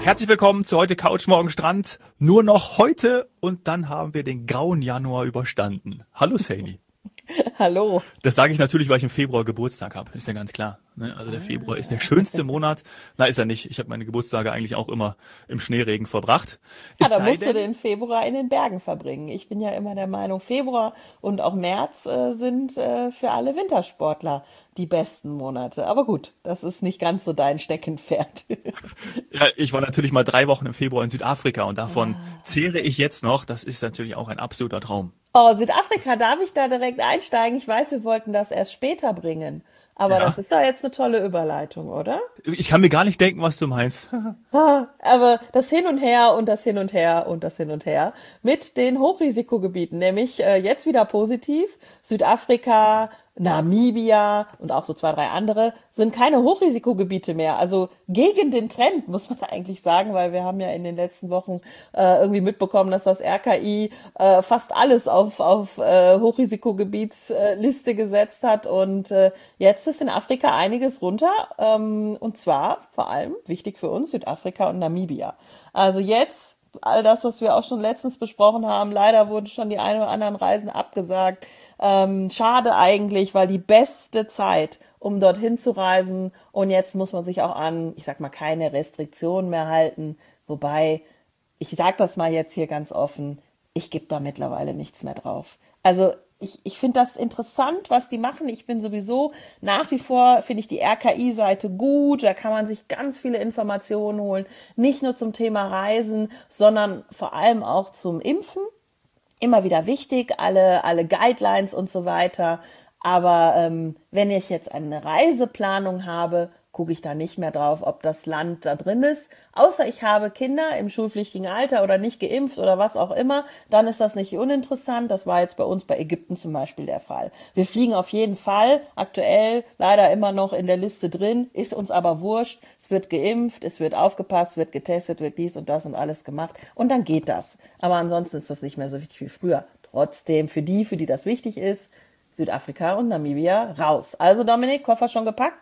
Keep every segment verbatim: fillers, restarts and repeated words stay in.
Herzlich willkommen zu heute Couch Morgen Strand. Nur noch heute und dann haben wir den grauen Januar überstanden. Hallo Saini. Hallo. Das sage ich natürlich, weil ich im Februar Geburtstag habe. Ist ja ganz klar. Ne? Also der Februar ist der schönste Monat. Na, ist er nicht. Ich habe meine Geburtstage eigentlich auch immer im Schneeregen verbracht. Ja, Es da sei musst du denn, den Februar in den Bergen verbringen. Ich bin ja immer der Meinung, Februar und auch März äh, sind äh, für alle Wintersportler die besten Monate. Aber gut, das ist nicht ganz so dein Steckenpferd. ja, ich war natürlich mal drei Wochen im Februar in Südafrika und davon zehre ich jetzt noch. Das ist natürlich auch ein absoluter Traum. Oh, Südafrika, darf ich da direkt einsteigen? Ich weiß, wir wollten das erst später bringen. Aber das Ja, ist doch jetzt eine tolle Überleitung, oder? ich kann mir gar nicht denken, was du meinst. Ah, aber das Hin und Her und das Hin und Her und das Hin und Her mit den Hochrisikogebieten, nämlich äh, jetzt wieder positiv. Südafrika, Namibia und auch so zwei, drei andere sind keine Hochrisikogebiete mehr. Also gegen den Trend, muss man eigentlich sagen, weil wir haben ja in den letzten Wochen äh, irgendwie mitbekommen, dass das R K I äh, fast alles auf, auf äh, Hochrisikogebietsliste gesetzt hat. Und äh, jetzt ist in Afrika einiges runter. Ähm, und zwar vor allem wichtig für uns Südafrika und Namibia. Also jetzt all das, was wir auch schon letztens besprochen haben. Leider wurden schon die ein oder anderen Reisen abgesagt. Ähm, schade eigentlich, weil die beste Zeit, um dorthin zu reisen. Und jetzt muss man sich auch an, ich sag mal, keine Restriktionen mehr halten. Wobei, ich sag das mal jetzt hier ganz offen, ich gebe da mittlerweile nichts mehr drauf. Also ich, ich finde das interessant, was die machen. Ich bin sowieso nach wie vor, finde ich die R K I-Seite gut. Da kann man sich ganz viele Informationen holen. Nicht nur zum Thema Reisen, sondern vor allem auch zum Impfen. Immer wieder wichtig, alle, alle Guidelines und so weiter. Aber ähm, wenn ich jetzt eine Reiseplanung habe, gucke ich da nicht mehr drauf, ob das Land da drin ist. Außer ich habe Kinder im schulpflichtigen Alter oder nicht geimpft oder was auch immer, dann ist das nicht uninteressant. Das war jetzt bei uns bei Ägypten zum Beispiel der Fall. Wir fliegen auf jeden Fall, aktuell leider immer noch in der Liste drin, ist uns aber wurscht. Es wird geimpft, es wird aufgepasst, wird getestet, wird dies und das und alles gemacht und dann geht das. Aber ansonsten ist das nicht mehr so wichtig wie früher. Trotzdem, für die, für die das wichtig ist, Südafrika und Namibia raus. Also Dominik, Koffer schon gepackt?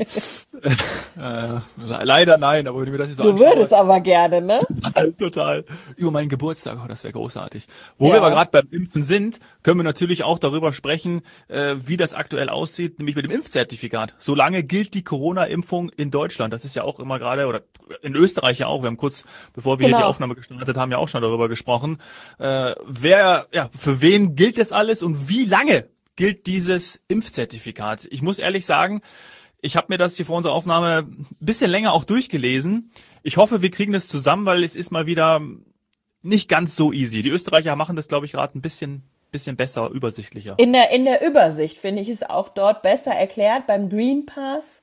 Äh, leider nein, aber wenn ich mir das jetzt so Du anschaue, würdest aber gerne, ne? total, total. Über meinen Geburtstag, oh, das wäre großartig. Wo wir aber Ja. gerade beim Impfen sind, können wir natürlich auch darüber sprechen, äh, wie das aktuell aussieht, nämlich mit dem Impfzertifikat. Solange gilt die Corona-Impfung in Deutschland. Das ist ja auch immer gerade, oder in Österreich ja auch. Wir haben kurz, bevor wir hier die Genau. Aufnahme gestartet haben, ja auch schon darüber gesprochen. Äh, wer, ja, für wen gilt das alles und wie lange gilt dieses Impfzertifikat? Ich muss ehrlich sagen, ich habe mir das hier vor unserer Aufnahme ein bisschen länger auch durchgelesen. Ich hoffe, wir kriegen das zusammen, weil es ist mal wieder nicht ganz so easy. Die Österreicher machen das, glaube ich, gerade ein bisschen, bisschen besser, übersichtlicher. In der, in der Übersicht finde ich es auch dort besser erklärt beim Green Pass.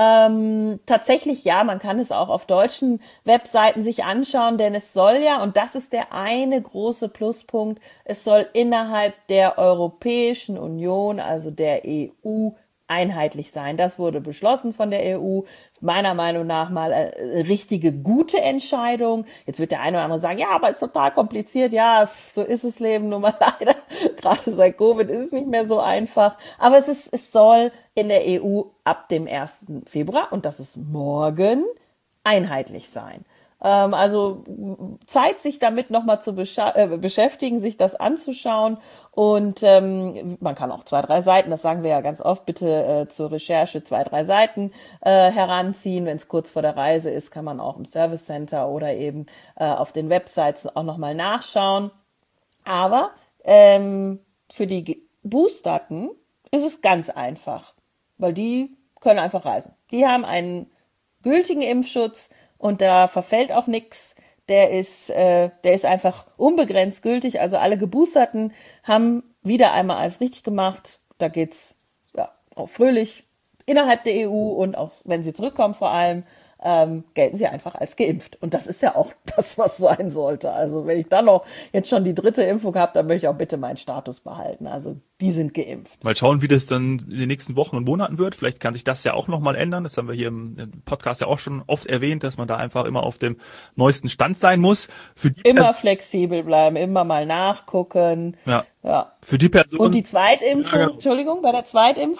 Ähm, tatsächlich, ja, man kann es auch auf deutschen Webseiten sich anschauen, denn es soll ja, und das ist der eine große Pluspunkt, es soll innerhalb der Europäischen Union, also der E U, einheitlich sein. Das wurde beschlossen von der E U. Meiner Meinung nach mal eine richtige, gute Entscheidung. Jetzt wird der eine oder andere sagen, ja, aber ist total kompliziert. Ja, so ist das Leben nun mal leider. Gerade seit Covid ist es nicht mehr so einfach. Aber es ist, es soll in der E U ab dem ersten Februar, und das ist morgen, einheitlich sein. Ähm, also Zeit, sich damit nochmal zu bescha- äh, beschäftigen, sich das anzuschauen. Und ähm, man kann auch zwei, drei Seiten, das sagen wir ja ganz oft, bitte äh, zur Recherche zwei, drei Seiten äh, heranziehen. Wenn es kurz vor der Reise ist, kann man auch im Service Center oder eben äh, auf den Websites auch nochmal nachschauen. Aber ähm, für die Geboosterten ist es ganz einfach, weil die können einfach reisen. Die haben einen gültigen Impfschutz und da verfällt auch nichts. Der ist, äh, der ist einfach unbegrenzt gültig. Also alle Geboosterten haben wieder einmal alles richtig gemacht. Da geht's ja auch fröhlich innerhalb der E U und auch wenn sie zurückkommen vor allem, ähm, gelten sie einfach als geimpft. Und das ist ja auch das, was sein sollte. Also wenn ich dann noch jetzt schon die dritte Impfung habe, dann möchte ich auch bitte meinen Status behalten. Also die sind geimpft. Mal schauen, wie das dann in den nächsten Wochen und Monaten wird. Vielleicht kann sich das ja auch nochmal ändern. Das haben wir hier im Podcast ja auch schon oft erwähnt, dass man da einfach immer auf dem neuesten Stand sein muss. Für die Immer Pers- flexibel bleiben, immer mal nachgucken. ja, Ja. für die Und die Person, ja, Zweitimpfung, genau. Entschuldigung, bei der Zweitimpfung,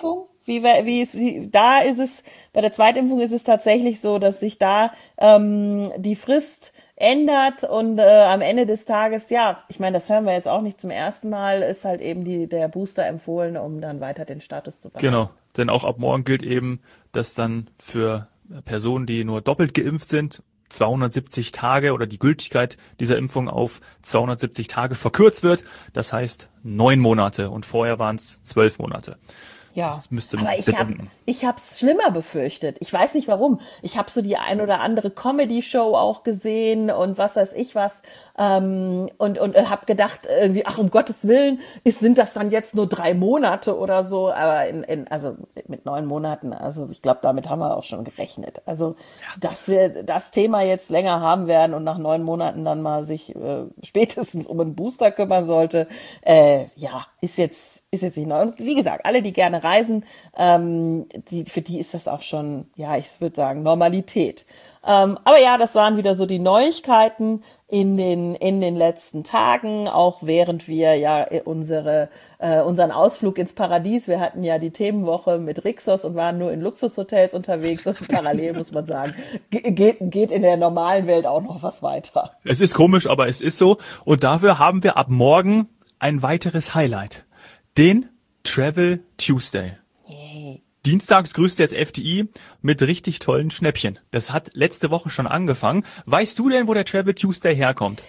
Wie, wie, ist, wie da ist es, bei der Zweitimpfung ist es tatsächlich so, dass sich da ähm, die Frist ändert und äh, am Ende des Tages, ja, ich meine, das hören wir jetzt auch nicht zum ersten Mal, ist halt eben die, der Booster empfohlen, um dann weiter den Status zu behalten. Genau, denn auch ab morgen gilt eben, dass dann für Personen, die nur doppelt geimpft sind, zweihundertsiebzig Tage oder die Gültigkeit dieser Impfung auf zweihundertsiebzig Tage verkürzt wird. Das heißt neun Monate und vorher waren es zwölf Monate. Ja, Das müsste aber man ich habe bedenken. ich hab's schlimmer befürchtet. Ich weiß nicht warum. Ich habe so die ein oder andere Comedy-Show auch gesehen und was weiß ich was ähm, und und habe gedacht irgendwie, ach um Gottes Willen, ist, sind das dann jetzt nur drei Monate oder so? Aber in, in also mit neun Monaten, also ich glaube, damit haben wir auch schon gerechnet. Also dass wir das Thema jetzt länger haben werden und nach neun Monaten dann mal sich äh, spätestens um einen Booster kümmern sollte, äh, ja, ist jetzt ist jetzt nicht neu. Und wie gesagt, alle, die gerne reisen, ähm, die, für die ist das auch schon, ja, ich würde sagen, Normalität. Ähm, aber ja, das waren wieder so die Neuigkeiten in den, in den letzten Tagen, auch während wir ja unsere, äh, unseren Ausflug ins Paradies, wir hatten ja die Themenwoche mit Rixos und waren nur in Luxushotels unterwegs und parallel muss man sagen, geht, geht in der normalen Welt auch noch was weiter. Es ist komisch, aber es ist so. Und dafür haben wir ab morgen ein weiteres Highlight. Den Travel Tuesday. Yay. Dienstags grüßt jetzt F D I mit richtig tollen Schnäppchen. Das hat letzte Woche schon angefangen. Weißt du denn, wo der Travel Tuesday herkommt?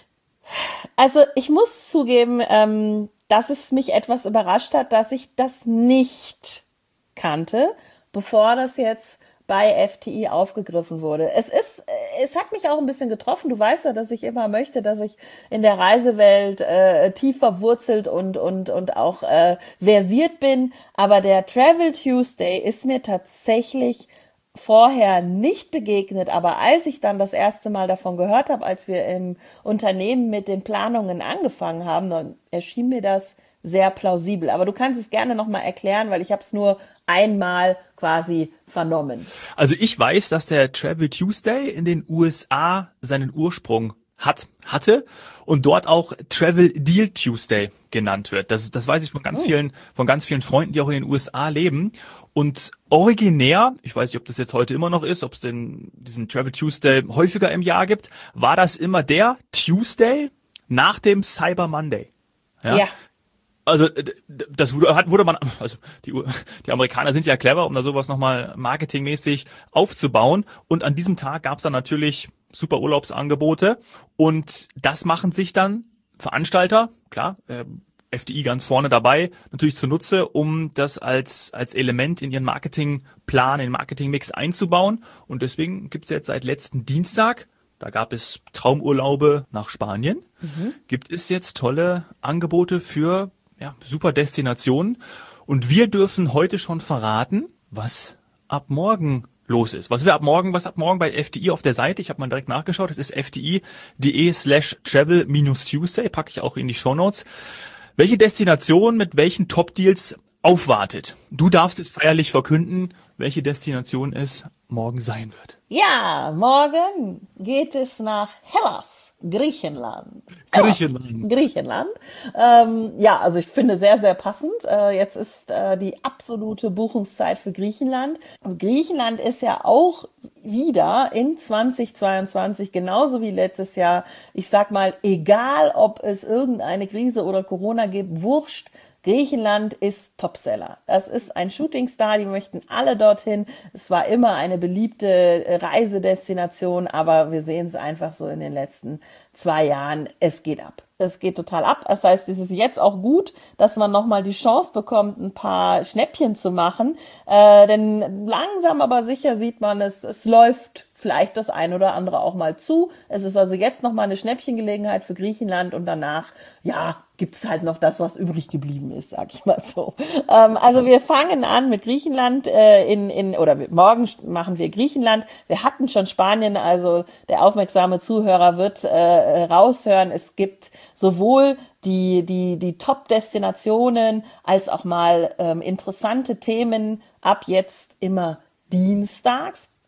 Also ich muss zugeben, ähm, dass es mich etwas überrascht hat, dass ich das nicht kannte, bevor das jetzt bei F T I aufgegriffen wurde. Es ist, es hat mich auch ein bisschen getroffen. Du weißt ja, dass ich immer möchte, dass ich in der Reisewelt äh, tief verwurzelt und und und auch äh, versiert bin. Aber der Travel Tuesday ist mir tatsächlich vorher nicht begegnet, aber als ich dann das erste Mal davon gehört habe, als wir im Unternehmen mit den Planungen angefangen haben, dann erschien mir das sehr plausibel. Aber du kannst es gerne nochmal erklären, weil ich habe es nur einmal quasi vernommen. Also ich weiß, dass der Travel Tuesday in den U S A seinen Ursprung hat, hatte und dort auch Travel Deal Tuesday genannt wird. Das, das weiß ich von ganz Oh. vielen, von ganz vielen Freunden, die auch in den U S A leben. Und originär, ich weiß nicht, ob das jetzt heute immer noch ist, ob es den, diesen Travel Tuesday häufiger im Jahr gibt, war das immer der Tuesday nach dem Cyber Monday. Ja. Ja. Also d- d- das wurde, hat, wurde man, also die, U- die Amerikaner sind ja clever, um da sowas nochmal marketingmäßig aufzubauen. Und an diesem Tag gab's dann natürlich super Urlaubsangebote. Und das machen sich dann Veranstalter, klar, äh, F D I ganz vorne dabei, natürlich zunutze, um das als als Element in ihren Marketingplan, in den Marketingmix einzubauen. Und deswegen gibt's jetzt seit letzten Dienstag, da gab es Traumurlaube nach Spanien, gibt es jetzt tolle Angebote für ja, super Destinationen. Und wir dürfen heute schon verraten, was ab morgen los ist. Was wir ab morgen, was ab morgen bei F D I auf der Seite, ich habe mal direkt nachgeschaut, es ist fdi.de slash travel minus Tuesday, packe ich auch in die Shownotes. Welche Destination mit welchen Top-Deals aufwartet? Du darfst es feierlich verkünden, welche Destination es morgen sein wird. Ja, morgen geht es nach Hellas, Griechenland. Hellas, Griechenland. Griechenland. Ähm, ja, also ich finde sehr, sehr passend. Äh, jetzt ist äh, die absolute Buchungszeit für Griechenland. Also Griechenland ist ja auch wieder in zweitausendzweiundzwanzig, genauso wie letztes Jahr, ich sag mal, egal ob es irgendeine Krise oder Corona gibt, wurscht, Griechenland ist Topseller. Das ist ein Shootingstar, die möchten alle dorthin. Es war immer eine beliebte Reisedestination, aber wir sehen es einfach so in den letzten zwei Jahren. Es geht ab. Es geht total ab. Das heißt, es ist jetzt auch gut, dass man nochmal die Chance bekommt, ein paar Schnäppchen zu machen. Äh, denn langsam aber sicher sieht man, es, es läuft vielleicht das ein oder andere auch mal zu. Es ist also jetzt nochmal eine Schnäppchengelegenheit für Griechenland und danach, ja, gibt's halt noch das, was übrig geblieben ist, sag ich mal so. Ähm, also wir fangen an mit Griechenland äh, in, in oder morgen machen wir Griechenland. Wir hatten schon Spanien, also der aufmerksame Zuhörer wird äh, raushören. Es gibt sowohl die, die, die Top-Destinationen als auch mal ähm, interessante Themen ab jetzt immer dienstags.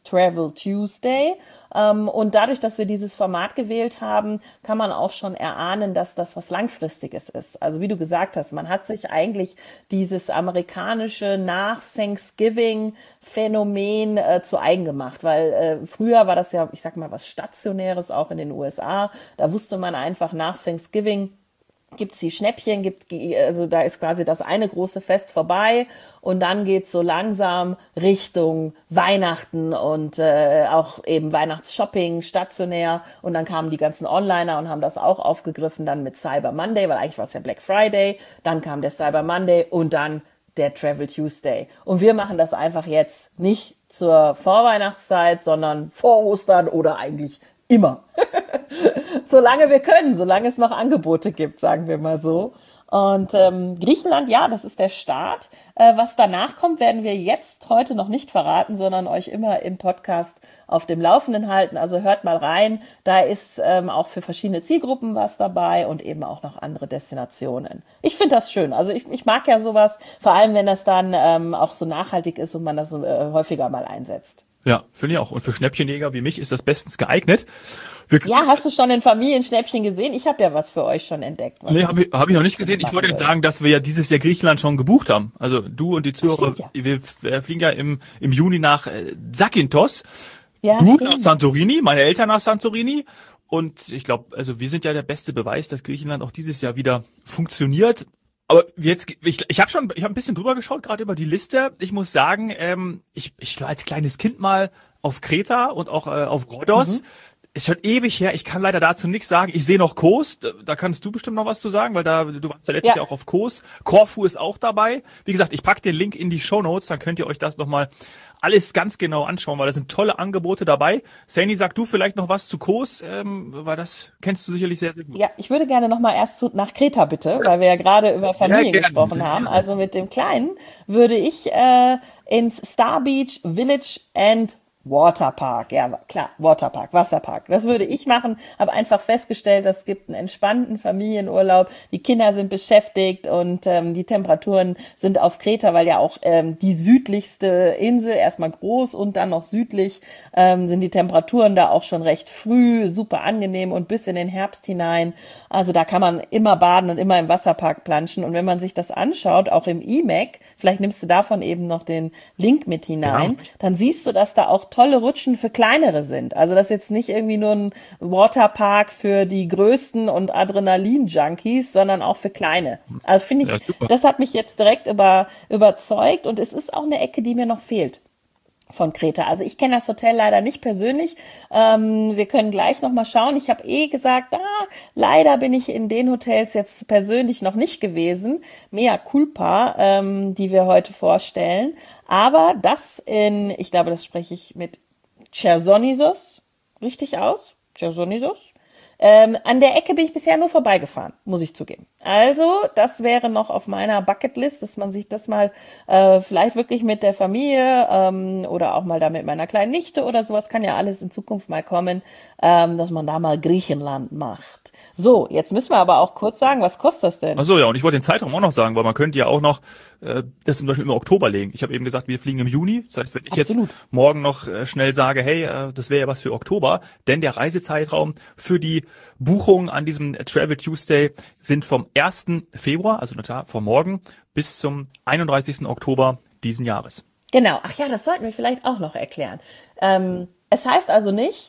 Travel Tuesday. Ähm, und dadurch, dass wir dieses Format gewählt haben, kann man auch schon erahnen, dass das was Langfristiges ist. Also wie du gesagt hast, man hat sich eigentlich dieses amerikanische Nach-Thanksgiving-Phänomen äh, zu eigen gemacht, weil äh, früher war das ja, ich sag mal, was Stationäres auch in den U S A. Da wusste man einfach nach Thanksgiving, gibt's die Schnäppchen, gibt, also da ist quasi das eine große Fest vorbei und dann geht's so langsam Richtung Weihnachten und äh, auch eben Weihnachtsshopping stationär und dann kamen die ganzen Onliner und haben das auch aufgegriffen dann mit Cyber Monday, weil eigentlich war es ja Black Friday, dann kam der Cyber Monday und dann der Travel Tuesday. Und wir machen das einfach jetzt nicht zur Vorweihnachtszeit, sondern vor Ostern oder eigentlich immer. Solange wir können, solange es noch Angebote gibt, sagen wir mal so. Und ähm, Griechenland, ja, das ist der Start. Äh, was danach kommt, werden wir jetzt heute noch nicht verraten, sondern euch immer im Podcast auf dem Laufenden halten. Also hört mal rein. Da ist ähm, auch für verschiedene Zielgruppen was dabei und eben auch noch andere Destinationen. Ich finde das schön. Also ich, ich mag ja sowas, vor allem wenn das dann ähm, auch so nachhaltig ist und man das äh, häufiger mal einsetzt. Ja, finde ich auch. Und für Schnäppchenjäger wie mich ist das bestens geeignet. Wir Ja, hast du schon ein Familienschnäppchen gesehen? Ich habe ja was für euch schon entdeckt. Nee, habe ich, hab ich noch nicht gesehen. Ich wollte jetzt sagen, dass wir ja dieses Jahr Griechenland schon gebucht haben. Also du und die Zuhörer, ja. wir fliegen ja im, im Juni nach äh, Zakynthos. Ja, du stimmt. nach Santorini, meine Eltern nach Santorini. Und ich glaube, also wir sind ja der beste Beweis, dass Griechenland auch dieses Jahr wieder funktioniert. Aber jetzt, ich, ich habe schon, ich habe ein bisschen drüber geschaut, gerade über die Liste. Ich muss sagen, ähm, ich, ich war als kleines Kind mal auf Kreta und auch äh, auf Rhodos. Mhm. Ist schon ewig her. Ich kann leider dazu nichts sagen. Ich sehe noch Kos. Da kannst du bestimmt noch was zu sagen, weil da du warst ja letztes ja. Jahr auch auf Kos. Korfu ist auch dabei. Wie gesagt, ich pack den Link in die Shownotes, dann könnt ihr euch das nochmal alles ganz genau anschauen, weil da sind tolle Angebote dabei. Sani, sag du vielleicht noch was zu Kos, ähm, weil das kennst du sicherlich sehr, sehr gut. Ja, ich würde gerne nochmal erst zu, nach Kreta bitte, weil wir ja gerade über Familie ja, gesprochen haben. Also mit dem Kleinen würde ich äh, ins Star Beach Village and Waterpark, ja klar, Waterpark, Wasserpark. Das würde ich machen, habe einfach festgestellt, es gibt einen entspannten Familienurlaub, die Kinder sind beschäftigt und ähm, die Temperaturen sind auf Kreta, weil ja auch ähm, die südlichste Insel, erstmal groß und dann noch südlich, ähm, sind die Temperaturen da auch schon recht früh, super angenehm und bis in den Herbst hinein. Also da kann man immer baden und immer im Wasserpark planschen und wenn man sich das anschaut, auch im E M A C, vielleicht nimmst du davon eben noch den Link mit hinein, ja. Dann siehst du, dass da auch tolle Rutschen für kleinere sind. Also das ist jetzt nicht irgendwie nur ein Waterpark für die größten und Adrenalin-Junkies, sondern auch für kleine. Also finde ich, ja, das hat mich jetzt direkt über, überzeugt und es ist auch eine Ecke, die mir noch fehlt von Kreta. Also ich kenne das Hotel leider nicht persönlich. Ähm, wir können gleich nochmal schauen. Ich habe eh gesagt, ah, leider bin ich in den Hotels jetzt persönlich noch nicht gewesen. Mea culpa, ähm, die wir heute vorstellen. Aber das in, ich glaube, das spreche ich mit Chersonesos richtig aus. Chersonesos. Ähm, an der Ecke bin ich bisher nur vorbeigefahren, muss ich zugeben. Also, das wäre noch auf meiner Bucketlist, dass man sich das mal äh, vielleicht wirklich mit der Familie ähm, oder auch mal da mit meiner kleinen Nichte oder sowas, kann ja alles in Zukunft mal kommen, ähm, dass man da mal Griechenland macht. So, jetzt müssen wir aber auch kurz sagen, was kostet das denn? Ach so, ja, und ich wollte den Zeitraum auch noch sagen, weil man könnte ja auch noch äh, das zum Beispiel im Oktober legen. Ich habe eben gesagt, wir fliegen im Juni. Das heißt, wenn ich Absolut. jetzt morgen noch äh, schnell sage, hey, äh, das wäre ja was für Oktober, denn der Reisezeitraum für die Buchungen an diesem Travel Tuesday sind vom ersten Februar, also natürlich von morgen, bis zum einunddreißigsten Oktober diesen Jahres. Genau. Ach ja, das sollten wir vielleicht auch noch erklären. Ähm, es heißt also nicht,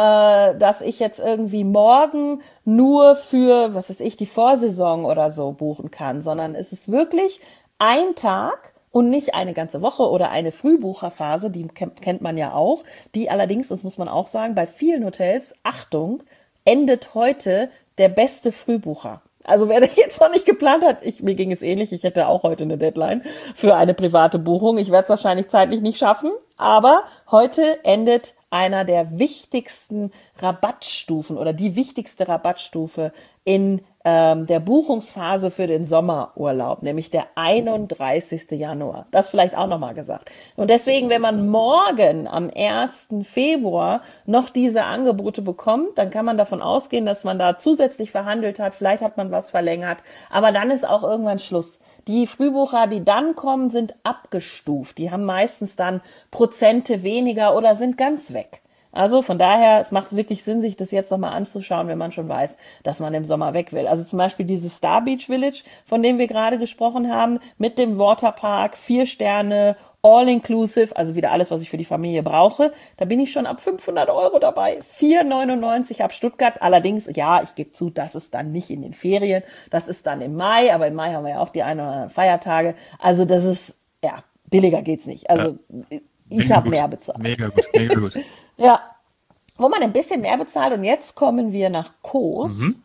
dass ich jetzt irgendwie morgen nur für, was weiß ich, die Vorsaison oder so buchen kann, sondern es ist wirklich ein Tag und nicht eine ganze Woche oder eine Frühbucherphase, die kennt man ja auch, die allerdings, das muss man auch sagen, bei vielen Hotels, Achtung, endet heute der beste Frühbucher. Also wer jetzt noch nicht geplant hat, ich, mir ging es ähnlich, ich hätte auch heute eine Deadline für eine private Buchung. Ich werde es wahrscheinlich zeitlich nicht schaffen, aber heute endet einer der wichtigsten Rabattstufen oder die wichtigste Rabattstufe in ähm, der Buchungsphase für den Sommerurlaub, nämlich der einunddreißigsten Januar. Das vielleicht auch nochmal gesagt. Und deswegen, wenn man morgen am ersten Februar noch diese Angebote bekommt, dann kann man davon ausgehen, dass man da zusätzlich verhandelt hat. Vielleicht hat man was verlängert, aber dann ist auch irgendwann Schluss. Die Frühbucher, die dann kommen, sind abgestuft. Die haben meistens dann Prozente weniger oder sind ganz weg. Also von daher, es macht wirklich Sinn, sich das jetzt nochmal anzuschauen, wenn man schon weiß, dass man im Sommer weg will. Also zum Beispiel dieses Star Beach Village, von dem wir gerade gesprochen haben, mit dem Waterpark, vier Sterne, all-inclusive, also wieder alles, was ich für die Familie brauche. Da bin ich schon ab fünfhundert Euro dabei. vier neunundneunzig ab Stuttgart. Allerdings, ja, ich gebe zu, das ist dann nicht in den Ferien. Das ist dann im Mai, aber im Mai haben wir ja auch die ein oder anderen Feiertage. Also das ist, ja, billiger geht's nicht. Also ja. Ich habe mehr bezahlt. Mega gut, mega gut. Ja, wo man ein bisschen mehr bezahlt. Und jetzt kommen wir nach Kos, mhm.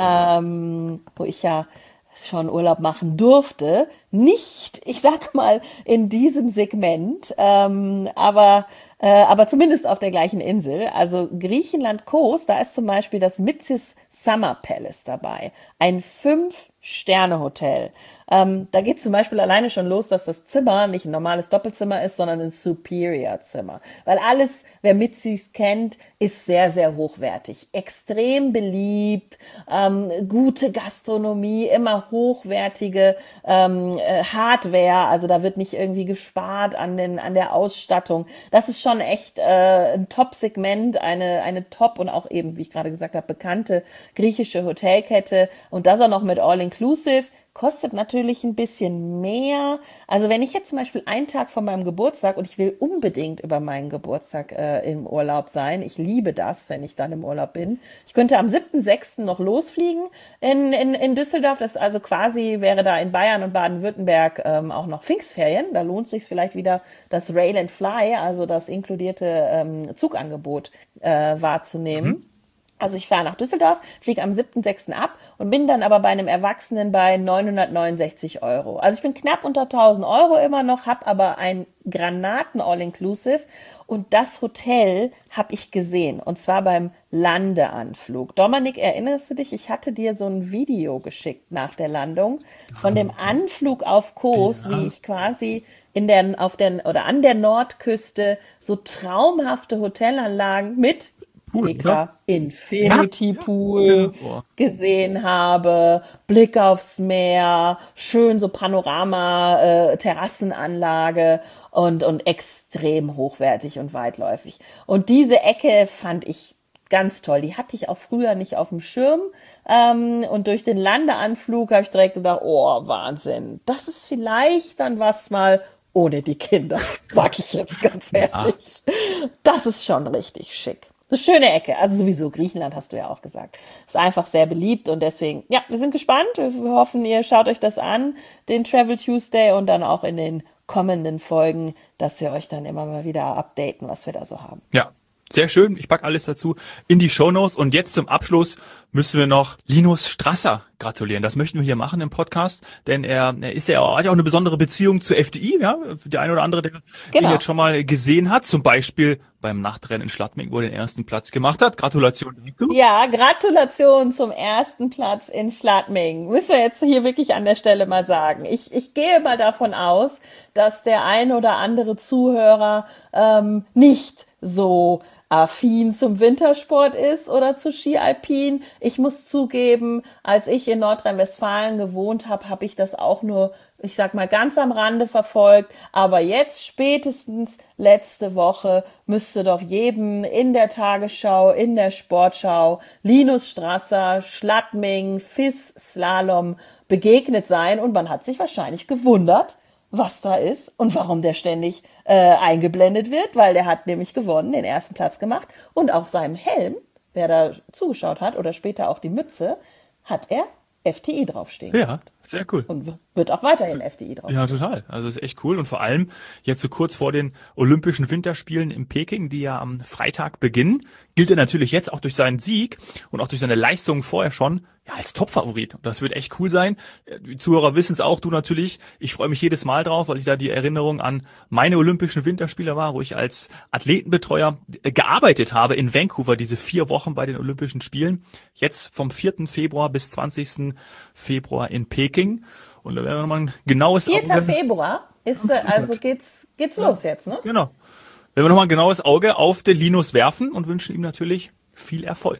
ähm, wo ich ja schon Urlaub machen durfte. Nicht, ich sag mal, in diesem Segment, ähm, aber, äh, aber zumindest auf der gleichen Insel. Also Griechenland Kos, da ist zum Beispiel das Mytsis Summer Palace dabei. Ein Fünf-Sterne-Hotel. Ähm, da geht zum Beispiel alleine schon los, dass das Zimmer nicht ein normales Doppelzimmer ist, sondern ein Superior-Zimmer. Weil alles, wer Mytsis kennt, ist sehr, sehr hochwertig. Extrem beliebt, ähm, gute Gastronomie, immer hochwertige ähm, äh, Hardware. Also da wird nicht irgendwie gespart an, den, an der Ausstattung. Das ist schon echt äh, ein Top-Segment, eine, eine Top- und auch eben, wie ich gerade gesagt habe, bekannte griechische Hotelkette. Und das auch noch mit All-Inclusive. Kostet natürlich ein bisschen mehr. Also wenn ich jetzt zum Beispiel einen Tag vor meinem Geburtstag und ich will unbedingt über meinen Geburtstag äh, im Urlaub sein, ich liebe das, wenn ich dann im Urlaub bin. Ich könnte am siebten sechsten noch losfliegen in, in, in Düsseldorf. Das also quasi wäre da in Bayern und Baden-Württemberg ähm, auch noch Pfingstferien. Da lohnt es sich vielleicht wieder das Rail and Fly, also das inkludierte ähm, Zugangebot äh, wahrzunehmen. Mhm. Also ich fahre nach Düsseldorf, fliege am siebten sechsten ab und bin dann aber bei einem Erwachsenen bei neunhundertneunundsechzig Euro. Also ich bin knapp unter tausend Euro immer noch, habe aber ein Granaten All-Inclusive und das Hotel habe ich gesehen und zwar beim Landeanflug. Dominik, erinnerst du dich? Ich hatte dir so ein Video geschickt nach der Landung von dem Anflug auf Kos, ja. Wie ich quasi in der, auf der, oder an der Nordküste so traumhafte Hotelanlagen mit Pool, Mega Infinity ja. Pool ja. gesehen habe, Blick aufs Meer, schön so Panorama, äh, Terrassenanlage und, und extrem hochwertig und weitläufig. Und diese Ecke fand ich ganz toll. Die hatte ich auch früher nicht auf dem Schirm. Ähm, und durch den Landeanflug habe ich direkt gedacht, oh, Wahnsinn. Das ist vielleicht dann was mal ohne die Kinder, sag ich jetzt ganz ehrlich. Ja. Das ist schon richtig schick. Eine schöne Ecke, also sowieso Griechenland hast du ja auch gesagt. Ist einfach sehr beliebt und deswegen, ja, wir sind gespannt. Wir hoffen, ihr schaut euch das an, den Travel Tuesday und dann auch in den kommenden Folgen, dass wir euch dann immer mal wieder updaten, was wir da so haben. Ja, sehr schön. Ich packe alles dazu in die Shownotes und jetzt zum Abschluss müssen wir noch Linus Strasser gratulieren. Das möchten wir hier machen im Podcast, denn er, er ist ja auch, hat ja auch eine besondere Beziehung zur F D I, ja, der eine oder andere, der genau. ihn jetzt schon mal gesehen hat, zum Beispiel beim Nachtrennen in Schladming, wo er den ersten Platz gemacht hat. Gratulation dazu. Ja, Gratulation zum ersten Platz in Schladming. Müssen wir jetzt hier wirklich an der Stelle mal sagen. Ich, ich gehe mal davon aus, dass der ein oder andere Zuhörer ähm, nicht so affin zum Wintersport ist oder zu Ski Alpin. Ich muss zugeben, als ich in Nordrhein-Westfalen gewohnt habe, habe ich das auch nur, ich sag mal, ganz am Rande verfolgt. Aber jetzt spätestens letzte Woche müsste doch jedem in der Tagesschau, in der Sportschau Linus Strasser, Schladming, F I S Slalom begegnet sein. Und man hat sich wahrscheinlich gewundert, was da ist und warum der ständig äh, eingeblendet wird, weil der hat nämlich gewonnen, den ersten Platz gemacht und auf seinem Helm, wer da zugeschaut hat oder später auch die Mütze, hat er F T I draufstehen. Ja, sehr cool. Und wird auch weiterhin F T I draufstehen. Ja, total. Also ist echt cool und vor allem jetzt so kurz vor den Olympischen Winterspielen in Peking, die ja am Freitag beginnen, gilt er natürlich jetzt auch durch seinen Sieg und auch durch seine Leistungen vorher schon ja als Topfavorit. Und das wird echt cool sein. Die Zuhörer wissen es auch, du natürlich. Ich freue mich jedes Mal drauf, weil ich da die Erinnerung an meine Olympischen Winterspiele war, wo ich als Athletenbetreuer gearbeitet habe in Vancouver, diese vier Wochen bei den Olympischen Spielen. Jetzt vom vierten Februar bis zwanzigsten Februar in Peking. Und da werden wir nochmal ein genaues vierter Februar ist, also geht's, geht's los jetzt, ne? Genau. Werden wir nochmal ein genaues Auge auf den Linus werfen und wünschen ihm natürlich viel Erfolg.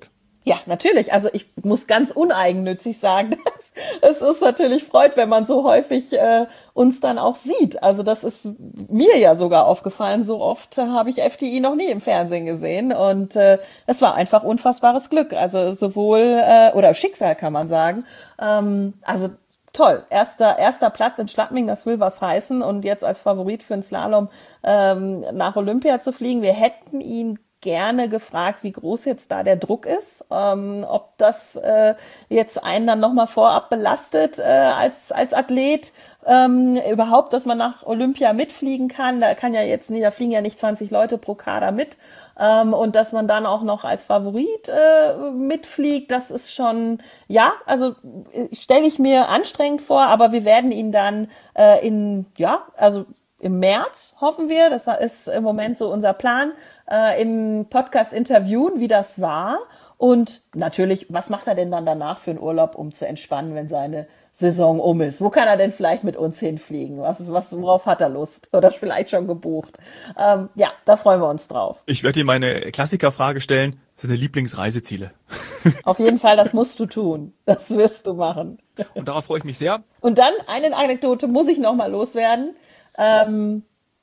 Ja, natürlich. Also ich muss ganz uneigennützig sagen, dass es ist natürlich freut, wenn man so häufig äh, uns dann auch sieht. Also das ist mir ja sogar aufgefallen. So oft habe ich F D I noch nie im Fernsehen gesehen und äh, es war einfach unfassbares Glück. Also sowohl äh, oder Schicksal kann man sagen. Ähm, also toll. Erster erster Platz in Schladming, das will was heißen und jetzt als Favorit für den Slalom ähm, nach Olympia zu fliegen. Wir hätten ihn gerne gefragt, wie groß jetzt da der Druck ist, ähm, ob das äh, jetzt einen dann nochmal vorab belastet äh, als als Athlet, ähm, überhaupt, dass man nach Olympia mitfliegen kann. Da kann ja jetzt nicht, da fliegen ja nicht zwanzig Leute pro Kader mit ähm, und dass man dann auch noch als Favorit äh, mitfliegt, das ist schon, ja, also stelle ich mir anstrengend vor, aber wir werden ihn dann äh, in, ja, also im März, hoffen wir, das ist im Moment so unser Plan, äh, im Podcast interviewen, wie das war. Und natürlich, was macht er denn dann danach für einen Urlaub, um zu entspannen, wenn seine Saison um ist? Wo kann er denn vielleicht mit uns hinfliegen? Was, was, worauf hat er Lust? Oder vielleicht schon gebucht? Ähm, ja, da freuen wir uns drauf. Ich werde dir meine Klassikerfrage stellen. Was sind deine Lieblingsreiseziele? Auf jeden Fall, das musst du tun. Das wirst du machen. Und darauf freue ich mich sehr. Und dann eine Anekdote muss ich noch mal loswerden. Ähm,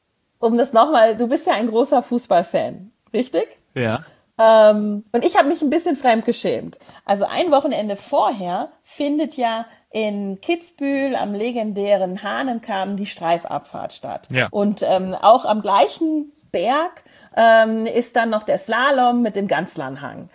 um das nochmal, du bist ja ein großer Fußballfan, richtig? Ja. Ähm, und ich habe mich ein bisschen fremdgeschämt. Also ein Wochenende vorher findet ja in Kitzbühel am legendären Hahnenkamm die Streifabfahrt statt. Ja. Und ähm, auch am gleichen Berg ähm, ist dann noch der Slalom mit dem Ganzlernhang.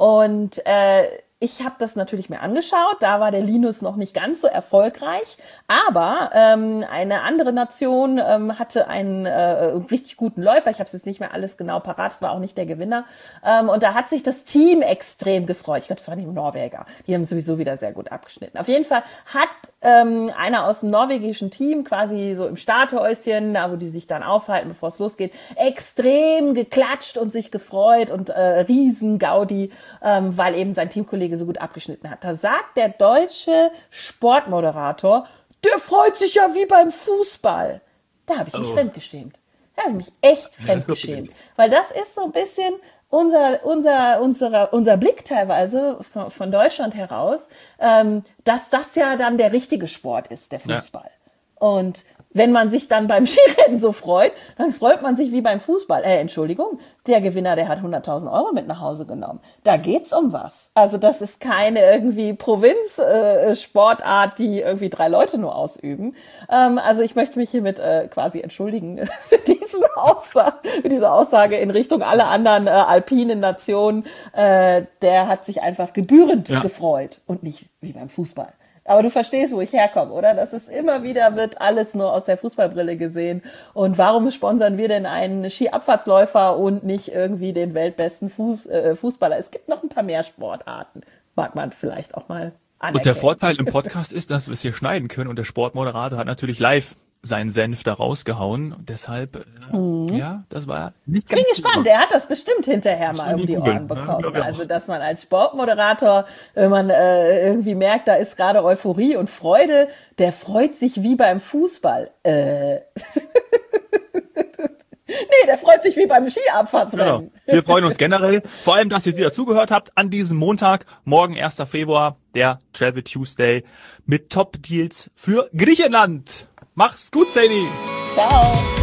Und äh, ich habe das natürlich mir angeschaut, da war der Linus noch nicht ganz so erfolgreich, aber ähm, eine andere Nation ähm, hatte einen äh, richtig guten Läufer, ich habe es jetzt nicht mehr alles genau parat, es war auch nicht der Gewinner ähm, und da hat sich das Team extrem gefreut, ich glaube, es waren die Norweger, die haben sowieso wieder sehr gut abgeschnitten. Auf jeden Fall hat ähm, einer aus dem norwegischen Team quasi so im Starthäuschen, da wo die sich dann aufhalten, bevor es losgeht, extrem geklatscht und sich gefreut und äh, riesen Gaudi, ähm, weil eben sein Teamkollege so gut abgeschnitten hat. Da sagt der deutsche Sportmoderator, der freut sich ja wie beim Fußball. Da habe ich mich oh. fremdgeschämt. Da habe ich mich echt fremdgeschämt. Ja, weil das ist so ein bisschen unser, unser, unser, unser Blick teilweise von, von Deutschland heraus, ähm, dass das ja dann der richtige Sport ist, der Fußball. Ja. Und wenn man sich dann beim Skirennen so freut, dann freut man sich wie beim Fußball. Äh, Entschuldigung, der Gewinner, der hat hunderttausend Euro mit nach Hause genommen. Da geht's um was. Also das ist keine irgendwie Provinz-Sportart, äh, die irgendwie drei Leute nur ausüben. Ähm, also ich möchte mich hiermit äh, quasi entschuldigen für, diesen Aussage, für diese Aussage in Richtung aller anderen äh, alpinen Nationen. Äh, der hat sich einfach gebührend ja. gefreut und nicht wie beim Fußball. Aber du verstehst, wo ich herkomme, oder? Das ist immer wieder, wird alles nur aus der Fußballbrille gesehen. Und warum sponsern wir denn einen Skiabfahrtsläufer und nicht irgendwie den weltbesten Fuß, äh, Fußballer? Es gibt noch ein paar mehr Sportarten. Mag man vielleicht auch mal anerkennen. Und der Vorteil im Podcast ist, dass wir es hier schneiden können. Und der Sportmoderator hat natürlich live seinen Senf da rausgehauen. Und deshalb, äh, mhm. ja, das war nicht ganz Bin gespannt, der hat das bestimmt hinterher das mal um die Ohren bekommen. Ja, also, dass man als Sportmoderator, wenn man äh, irgendwie merkt, da ist gerade Euphorie und Freude, der freut sich wie beim Fußball. Äh. Nee, der freut sich wie beim Skiabfahrtsrennen. Genau. Wir freuen uns generell, vor allem, dass ihr wieder zugehört habt an diesem Montag, morgen erster Februar, der Travel Tuesday mit Top-Deals für Griechenland. Mach's gut, Sadie. Ciao.